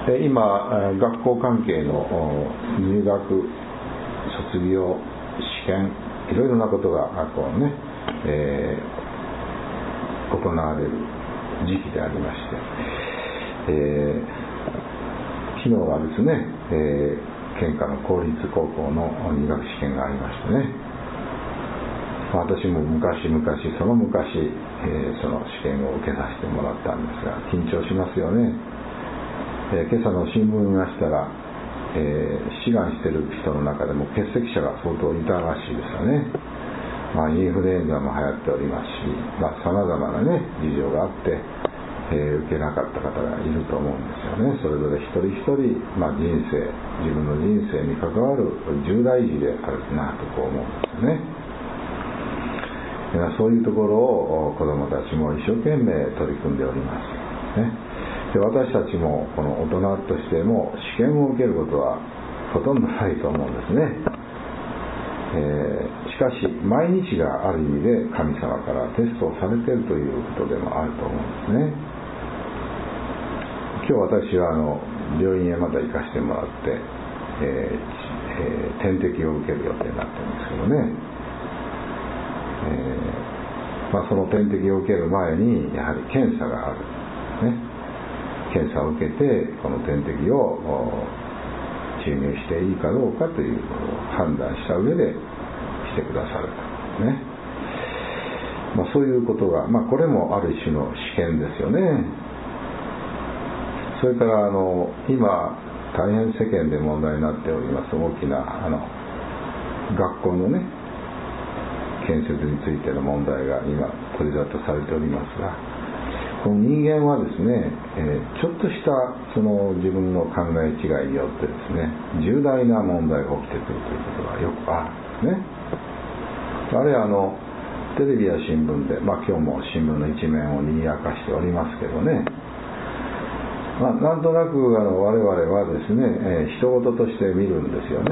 今学校関係の入学卒業試験いろいろなことがこうね、行われる時期でありまして、昨日はですね、県下の公立高校の入学試験がありましてね、私も昔その昔、その試験を受けさせてもらったんですが緊張しますよね。今朝の新聞見ましたら、志願している人の中でも欠席者が相当いたらしいですよね。インフルエンザも流行っておりますし、さまざまなね事情があって、受けなかった方がいると思うんですよね。それぞれ一人一人、自分の人生に関わる重大事であるなとこう思うんですよね。そういうところを子どもたちも一生懸命取り組んでおりますね。で私たちもこの大人としても試験を受けることはほとんどないと思うんですね。しかし毎日がある意味で神様からテストをされているということでもあると思うんですね。今日私は病院へまた行かせてもらって、点滴を受ける予定になってるんですけどね、その点滴を受ける前にやはり検査がある、ね、検査を受けてこの点滴を注入していいかどうかという判断した上でしてくださるとね、そういうことが、これもある種の試験ですよね。それから今大変世間で問題になっております大きな学校のね建設についての問題が今取り沙汰されておりますが、この人間はですね、ちょっとしたその自分の考え違いによってですね重大な問題が起きてくるということがよくあるんですね。あれテレビや新聞で、今日も新聞の一面を賑やかしておりますけどね、なんとなく我々はですね、人事として見るんですよね。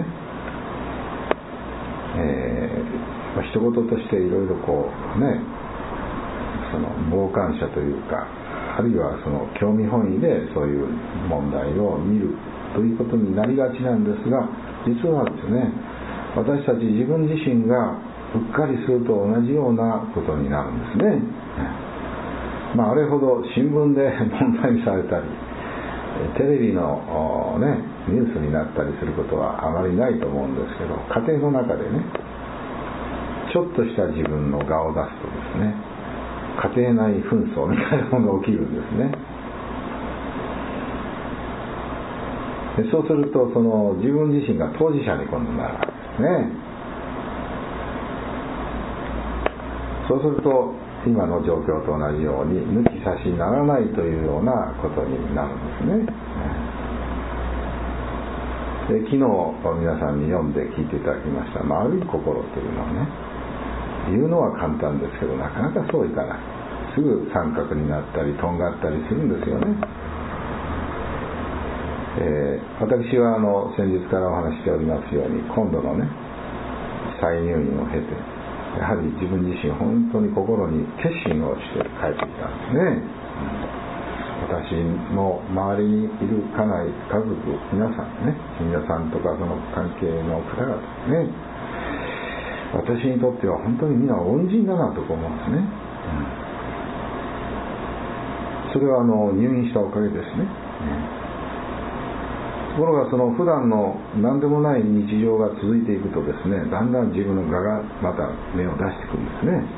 人事としていろいろこうね、その傍観者というか、あるいはその興味本位でそういう問題を見るということになりがちなんですが、実はですね、私たち自分自身がうっかりすると同じようなことになるんですね。あれほど新聞で問題にされたりテレビの、ニュースになったりすることはあまりないと思うんですけど、家庭の中でねちょっとした自分の我を出すとですね、家庭内紛争みたいなものが起きるんですね。でそうするとその自分自身が当事者に今度なるわけですね。そうすると今の状況と同じように抜き差しならないというようなことになるんですね。で昨日皆さんに読んで聞いていただきました丸い心というのはね、言うのは簡単ですけどなかなかそういかない。すぐ三角になったりとんがったりするんですよね。私は先日からお話しておりますように今度のね再入院を経てやはり自分自身本当に心に決心をして帰ってきたんですね。私の周りにいる家内家族皆さんね、信者さんとかその関係の方々ね、私にとっては本当に皆恩人だなと思うんですね。それは入院したおかげですね。ところがその普段の何でもない日常が続いていくとですね、だんだん自分の我がまた芽を出してくるんですね。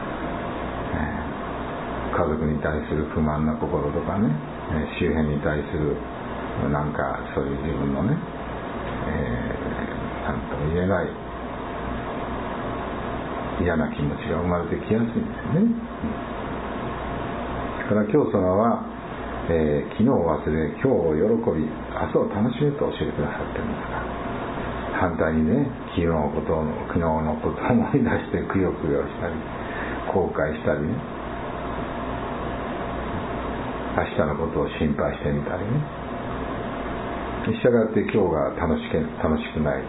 家族に対する不満な心とかね、周辺に対するなんかそういう自分のね、なんとも言えない嫌な気持ちが生まれてきやすいんですよね。だから教祖様は昨日を忘れ今日を喜び明日を楽しめと教えてくださってるんですが、反対にね昨日のことを思い出してくよくよしたり後悔したりね、明日のことを心配してみたりね、したがって今日が楽しくない、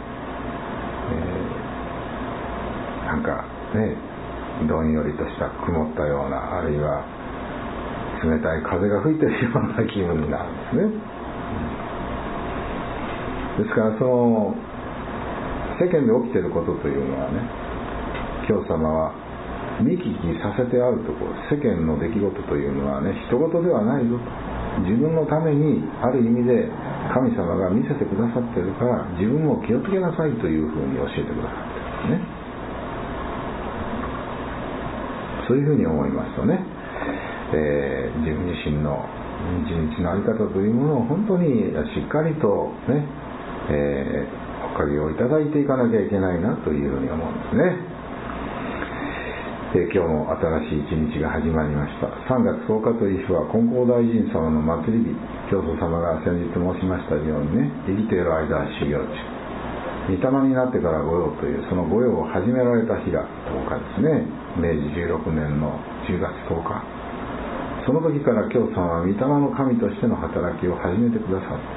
なんかねどんよりとした曇ったような、あるいは冷たい風が吹いているような気分になるんですね。 ですからその世間で起きていることというのはね、教様は見聞きさせてあるところ、世間の出来事というのはね、人事ではないぞと、自分のためにある意味で神様が見せてくださっているから自分も気をつけなさいというふうに教えてくださっているんですね。そういうふうに思いますとね、自分自身の一日の在り方というものを本当にしっかりとね、おかげをいただいていかなきゃいけないなというふうに思うんですね。今日も新しい一日が始まりました。3月10日という日は金光大臣様の祭り日、教祖様が先日申しましたようにね、生きている間は修行中、御霊になってから御用というその御用を始められた日が10日ですね。明治16年の10月10日、その時から教祖様は御霊の神としての働きを始めてくださる。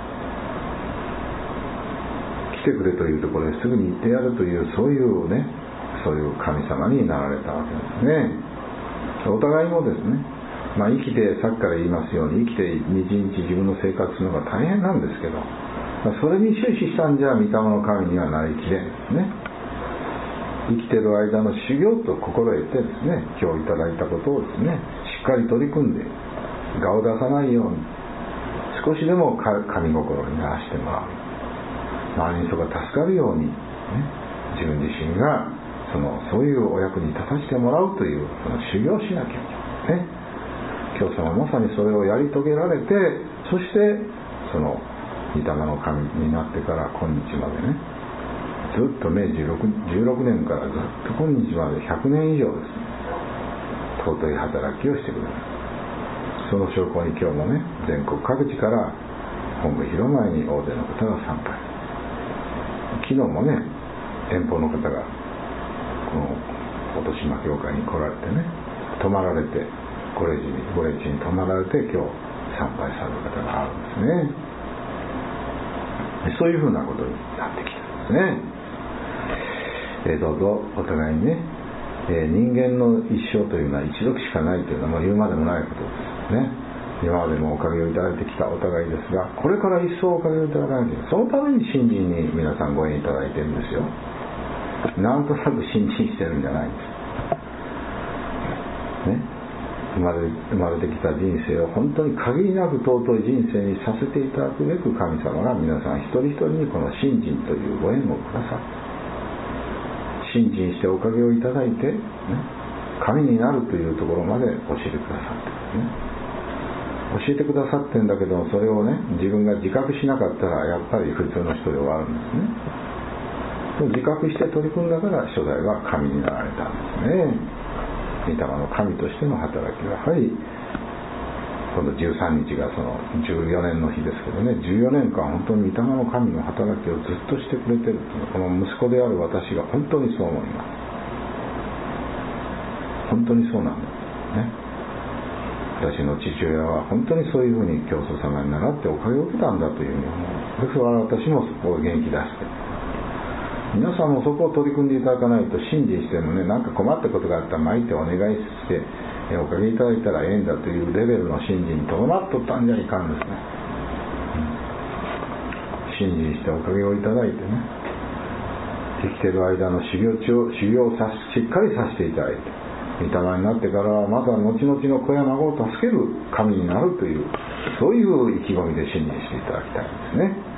来てくれというところですぐに行ってやるというそういう神様になられたわけですね。お互いもですね、生きて、さっきから言いますように生きて日々自分の生活するのが大変なんですけど、それに終始したんじゃ御霊の神にはなりきれんですね。生きてる間の修行と心得てですね、今日いただいたことをですね、しっかり取り組んで我を出さないように、少しでも神心にならしてもらう、周りの人が助かるように、自分自身がそういうお役に立たせてもらうというその修行しなきゃいけないね。教祖はまさにそれをやり遂げられて、そしてその御霊の神になってから今日までね、ずっと明治16年からずっと今日まで100年以上ですね、尊い働きをしてくれる。その証拠に今日もね、全国各地から本部広前に大勢の方が参拝。昨日もね、遠方の方がこの落島教会に来られてね、泊まられて、ご霊地に泊まられて今日参拝される方があるんですね。そういうふうなことになってきてるんですね。どうぞお互いにね、人間の一生というのは一度しかないというのはもう言うまでもないことですね。今までもおかげをいただいてきたお互いですが、これから一層おかげをいただかないと、そのために信心に皆さんご縁いただいてるんですよ。なんとなく信心してるんじゃないんですね。生まれてきた人生を本当に限りなく尊い人生にさせていただくべく、神様が皆さん一人一人にこの信心というご縁をくださって、信心しておかげをいただいて、神になるというところまで教えてくださってるんですね。教えてくださってんだけど、それをね、自分が自覚しなかったらやっぱり普通の人で終わるんですね。自覚して取り組んだから初代は神になられたんですね。御霊の神としての働きはやはり今度13日がその14年の日ですけどね、14年間本当に御霊の神の働きをずっとしてくれてるという、この息子である私が本当にそう思います。本当にそうなんですね。私の父親は本当にそういうふうに教祖様に習っておかげを受けたんだというふうに思う。ですから私もそこを元気出して、皆さんもそこを取り組んでいただかないと、信心してもね、なんか困ったことがあったら参ってお願いしておかげいただいたらええんだというレベルの信心にとどまっとったんじゃいかんですね。信心しておかげをいただいてね、生きている間の修行をしっかりさせていただいて、御霊になってからはまた後々の子や孫を助ける神になるという、そういう意気込みで信心していただきたいんですね。